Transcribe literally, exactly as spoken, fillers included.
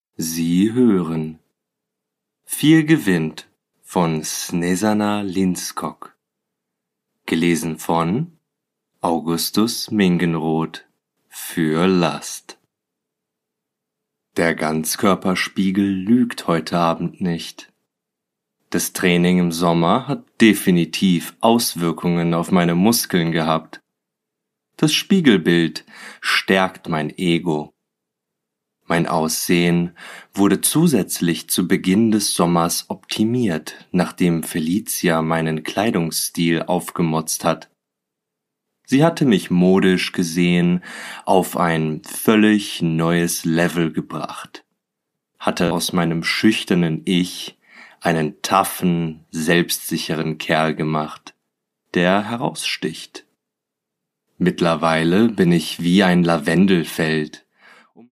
Sie hören Viel gewinnt von Snezana Linskog, gelesen von Augustus Mingenroth für Last. Der Ganzkörperspiegel lügt heute Abend nicht. Das Training im Sommer hat definitiv Auswirkungen auf meine Muskeln gehabt. Das Spiegelbild stärkt mein Ego. Mein Aussehen wurde zusätzlich zu Beginn des Sommers optimiert, nachdem Felicia meinen Kleidungsstil aufgemotzt hat. Sie hatte mich modisch gesehen auf ein völlig neues Level gebracht, hatte aus meinem schüchternen Ich einen taffen, selbstsicheren Kerl gemacht, der heraussticht. Mittlerweile bin ich wie ein Lavendelfeld,